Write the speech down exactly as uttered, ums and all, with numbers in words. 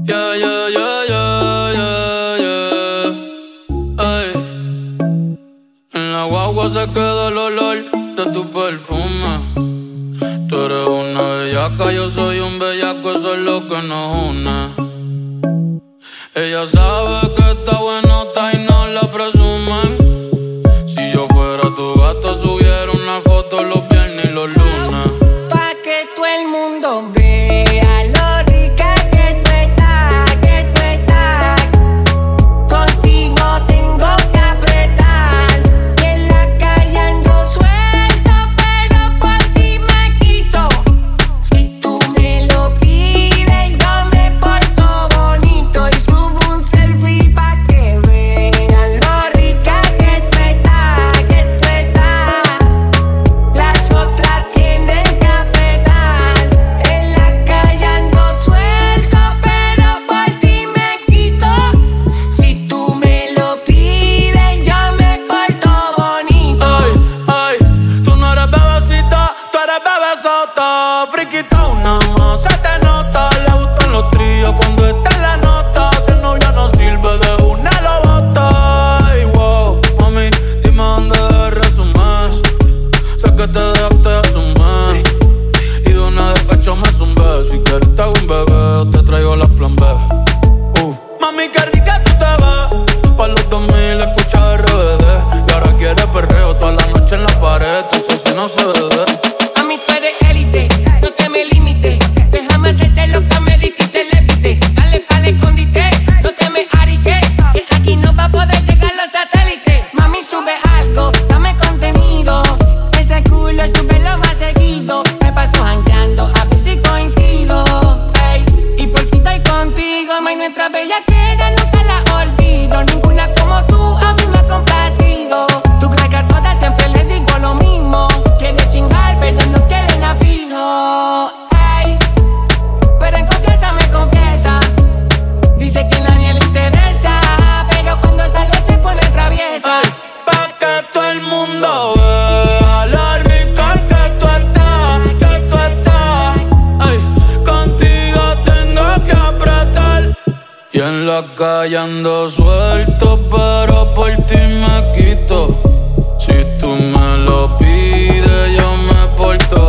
Yeah, yeah, yeah, yeah, yeah, yeah. Ey. En la guagua se queda el olor de tu perfume. Tú eres una bellaca, yo soy un bellaco, eso es lo que nos une. Ella sabe que está buenota y no la presumen. Si yo fuera tu gato, subiera una foto los viernes y los lunes. Pa' que todo el mundo vea lo rica que tú estás, que tú estás. Contigo tengo que apretar. Y en la calle ando suelto, pero por ti me quito. Si tú me lo pides, yo me porto bonito y subo un selfie pa' que vean lo rica que tú estás, que tú estás. Las otras tienen que apretar. En la calle ando suelto, pero por ti me quito. Si tú me lo pides, yo me porto bonito. Ay, ay, tú no eres bebecita, tú eres bebesota. Friquita una más, se te nota. Le gustan los tríos cuando está en la nota. Si el novio no sirve, de una lo bota. Ay, wow, mami, dime dónde resumes. Sé que te dejaste hace un mes y de una despecho me zumbé. Si quieres te hago un bebé o te traigo la plan B. Uh. Mami, qué rica tú te ves. Pa' los dos mil escucha R B D. Y ahora quiere perreo toda la noche en la pared. Tú si no se ve. Mami, tú eres élite, no te me limites. Déjame hacerte lo que me dijiste y te levite. Dale pa'l escondite, no te me ariques. Que aquí no va a poder llegar los satélites. Mami, sube algo, dame contenido. Ese culo súbelo más seguido. Me paso jangueando, a ver si coincido. Ey, y por fin estoy contigo. May, nuestra bellaquera nunca la olvido. Ninguna como tú a mí me ha complacido. Tú crees que a todas siempre les digo lo mismo. Quiere chingar, pero no quieren a fijo. Ey, pero en confianza me confiesa. Dice que a nadie le interesa, pero cuando sale se pone traviesa. Ay, pa' que todo el mundo vea lo rica que tú estás, que tú estás. Ay, contigo tengo que apretar. Y en la calle ando suelto, pero por ti me quito. Si tú me lo pides, yo me porto